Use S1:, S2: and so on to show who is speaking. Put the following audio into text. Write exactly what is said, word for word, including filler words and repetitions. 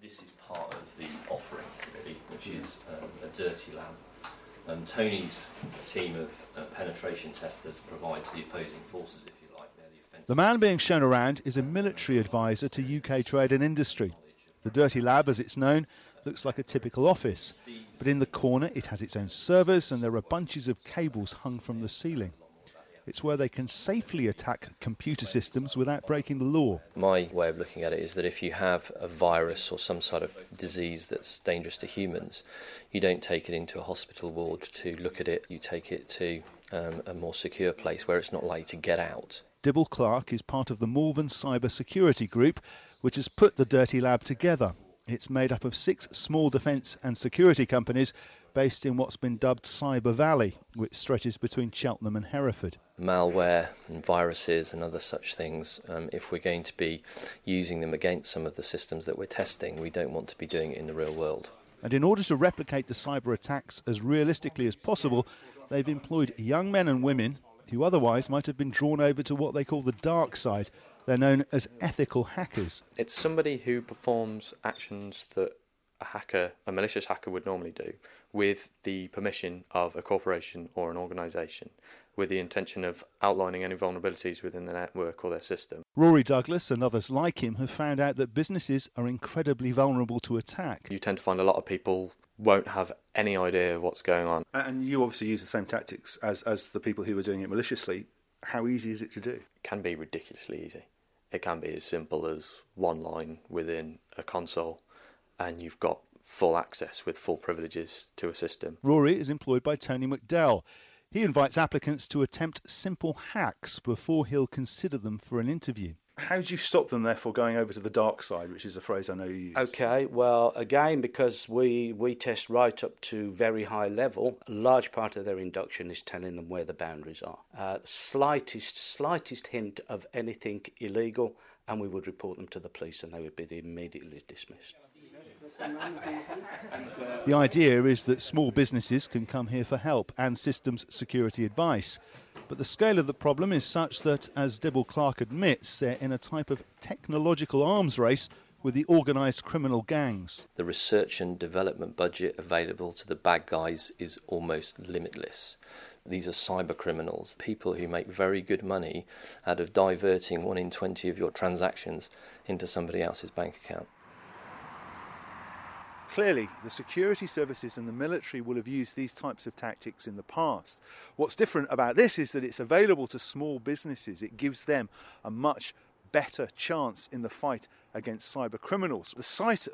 S1: This is part of the offering, really, which is um, a dirty lab. Um, Tony's team of uh, penetration testers provides the opposing forces, if you like. They're the offensive.
S2: The man being shown around is a military advisor to U K trade and industry. The dirty lab, as it's known, looks like a typical office. But in the corner, it has its own servers and there are bunches of cables hung from the ceiling. It's where they can safely attack computer systems without breaking the law.
S1: My way of looking at it is that if you have a virus or some sort of disease that's dangerous to humans, you don't take it into a hospital ward to look at it. You take it to um, a more secure place where it's not likely to get out.
S2: Dibble Clark is part of the Malvern Cyber Security Group, which has put the dirty lab together. It's made up of six small defence and security companies based in what's been dubbed Cyber Valley, which stretches between Cheltenham and Hereford.
S1: Malware and viruses and other such things, um, if we're going to be using them against some of the systems that we're testing, we don't want to be doing it in the real world.
S2: And in order to replicate the cyber attacks as realistically as possible, they've employed young men and women who otherwise might have been drawn over to what they call the dark side. They're known as ethical hackers.
S3: It's somebody who performs actions that a hacker, a malicious hacker would normally do, with the permission of a corporation or an organisation, with the intention of outlining any vulnerabilities within the network or their system.
S2: Rory Douglas and others like him have found out that businesses are incredibly vulnerable to attack.
S3: You tend to find a lot of people won't have any idea of what's going on.
S4: And you obviously use the same tactics as, as the people who are doing it maliciously. How easy is it to do?
S3: It can be ridiculously easy. It can be as simple as one line within a console and you've got full access with full privileges to a system.
S2: Rory is employed by Tony McDowell. He invites applicants to attempt simple hacks before he'll consider them for an interview.
S4: How do you stop them, therefore, going over to the dark side, which is a phrase I know you use?
S5: OK, well, again, because we, we test right up to very high level, a large part of their induction is telling them where the boundaries are. Uh, slightest, slightest hint of anything illegal, and we would report them to the police and they would be immediately dismissed.
S2: The idea is that small businesses can come here for help and systems security advice. But the scale of the problem is such that, as Dibble Clark admits, they're in a type of technological arms race with the organised criminal gangs.
S1: The research and development budget available to the bad guys is almost limitless. These are cyber criminals, people who make very good money out of diverting one in twenty of your transactions into somebody else's bank account.
S4: Clearly, the security services and the military will have used these types of tactics in the past. What's different about this is that it's available to small businesses. It gives them a much better chance in the fight against cyber criminals. The site